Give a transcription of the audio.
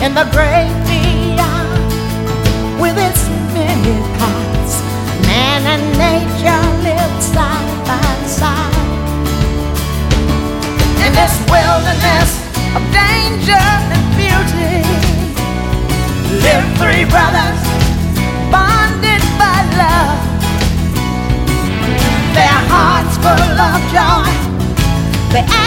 in the great beyond, with its many paths, man and nature live side by side. In this wilderness of danger and beauty, live three brothers bonded by love, their hearts full of joy. They